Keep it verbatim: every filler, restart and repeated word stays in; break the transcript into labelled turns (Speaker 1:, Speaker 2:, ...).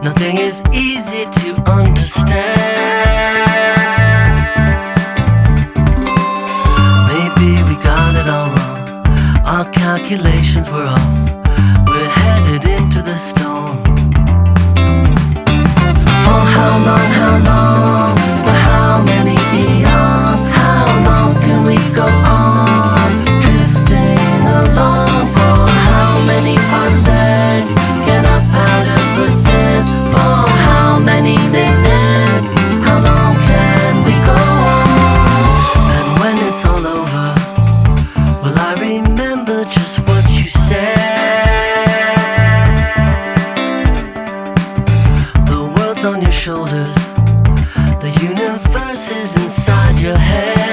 Speaker 1: Nothing is easy to understand. Maybe we got it all wrong. Our calculations were off. We're headed into the storm. For how long, how long? For how many eons? How long can we go on? Drifting along. For how many parsecs can our pattern persist? For how many minutes? How long can we go on? And when it's all over, will I remember just what you said? The world's on your shoulders, the universe is inside your head.